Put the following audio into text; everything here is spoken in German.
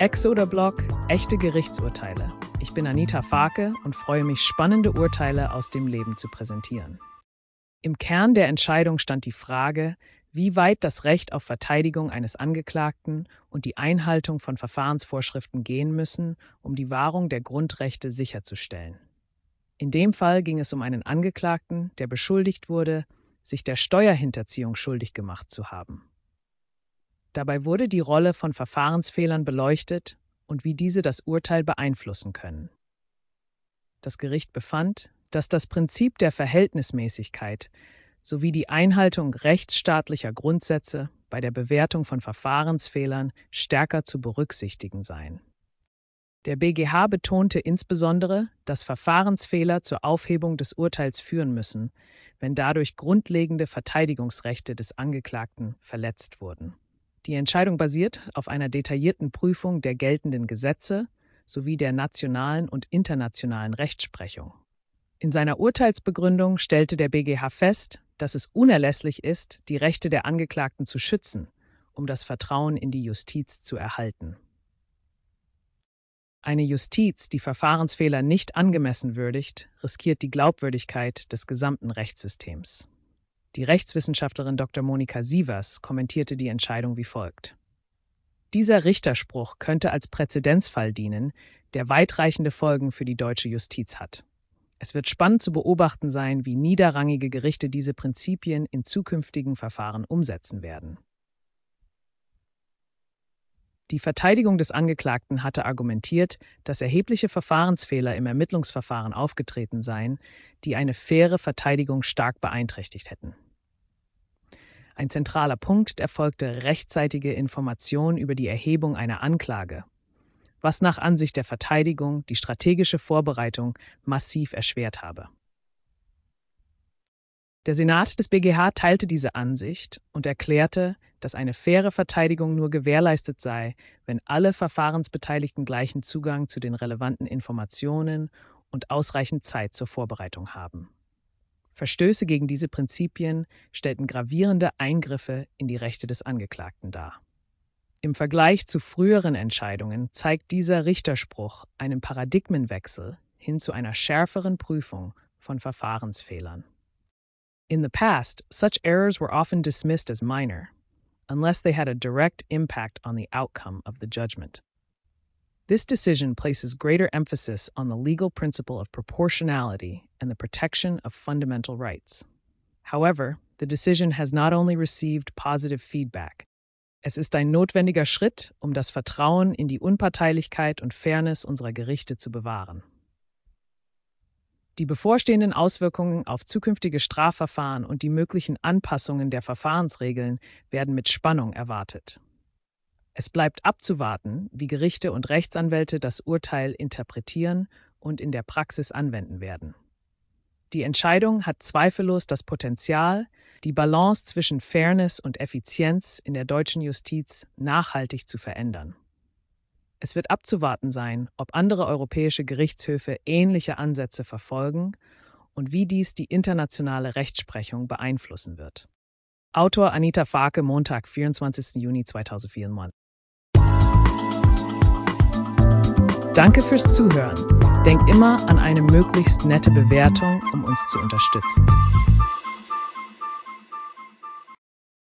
Exoder-Blog Echte Gerichtsurteile. Ich bin Anita Farke und freue mich, spannende Urteile aus dem Leben zu präsentieren. Im Kern der Entscheidung stand die Frage, wie weit das Recht auf Verteidigung eines Angeklagten und die Einhaltung von Verfahrensvorschriften gehen müssen, um die Wahrung der Grundrechte sicherzustellen. In dem Fall ging es um einen Angeklagten, der beschuldigt wurde, sich der Steuerhinterziehung schuldig gemacht zu haben. Dabei wurde die Rolle von Verfahrensfehlern beleuchtet und wie diese das Urteil beeinflussen können. Das Gericht befand, dass das Prinzip der Verhältnismäßigkeit sowie die Einhaltung rechtsstaatlicher Grundsätze bei der Bewertung von Verfahrensfehlern stärker zu berücksichtigen seien. Der BGH betonte insbesondere, dass Verfahrensfehler zur Aufhebung des Urteils führen müssen, wenn dadurch grundlegende Verteidigungsrechte des Angeklagten verletzt wurden. Die Entscheidung basiert auf einer detaillierten Prüfung der geltenden Gesetze sowie der nationalen und internationalen Rechtsprechung. In seiner Urteilsbegründung stellte der BGH fest, dass es unerlässlich ist, die Rechte der Angeklagten zu schützen, um das Vertrauen in die Justiz zu erhalten. Eine Justiz, die Verfahrensfehler nicht angemessen würdigt, riskiert die Glaubwürdigkeit des gesamten Rechtssystems. Die Rechtswissenschaftlerin Dr. Monika Sievers kommentierte die Entscheidung wie folgt: Dieser Richterspruch könnte als Präzedenzfall dienen, der weitreichende Folgen für die deutsche Justiz hat. Es wird spannend zu beobachten sein, wie niederrangige Gerichte diese Prinzipien in zukünftigen Verfahren umsetzen werden. Die Verteidigung des Angeklagten hatte argumentiert, dass erhebliche Verfahrensfehler im Ermittlungsverfahren aufgetreten seien, die eine faire Verteidigung stark beeinträchtigt hätten. Ein zentraler Punkt erfolgte rechtzeitige Information über die Erhebung einer Anklage, was nach Ansicht der Verteidigung die strategische Vorbereitung massiv erschwert habe. Der Senat des BGH teilte diese Ansicht und erklärte, dass eine faire Verteidigung nur gewährleistet sei, wenn alle Verfahrensbeteiligten gleichen Zugang zu den relevanten Informationen und ausreichend Zeit zur Vorbereitung haben. Verstöße gegen diese Prinzipien stellten gravierende Eingriffe in die Rechte des Angeklagten dar. Im Vergleich zu früheren Entscheidungen zeigt dieser Richterspruch einen Paradigmenwechsel hin zu einer schärferen Prüfung von Verfahrensfehlern. In the past, such errors were often dismissed as minor, unless they had a direct impact on the outcome of the judgment. This decision places greater emphasis on the legal principle of proportionality and the protection of fundamental rights. However, the decision has not only received positive feedback. Es ist ein notwendiger Schritt, um das Vertrauen in die Unparteilichkeit und Fairness unserer Gerichte zu bewahren. Die bevorstehenden Auswirkungen auf zukünftige Strafverfahren und die möglichen Anpassungen der Verfahrensregeln werden mit Spannung erwartet. Es bleibt abzuwarten, wie Gerichte und Rechtsanwälte das Urteil interpretieren und in der Praxis anwenden werden. Die Entscheidung hat zweifellos das Potenzial, die Balance zwischen Fairness und Effizienz in der deutschen Justiz nachhaltig zu verändern. Es wird abzuwarten sein, ob andere europäische Gerichtshöfe ähnliche Ansätze verfolgen und wie dies die internationale Rechtsprechung beeinflussen wird. Autor Anita Farke, Montag, 24. Juni 2024. Danke fürs Zuhören. Denkt immer an eine möglichst nette Bewertung, um uns zu unterstützen.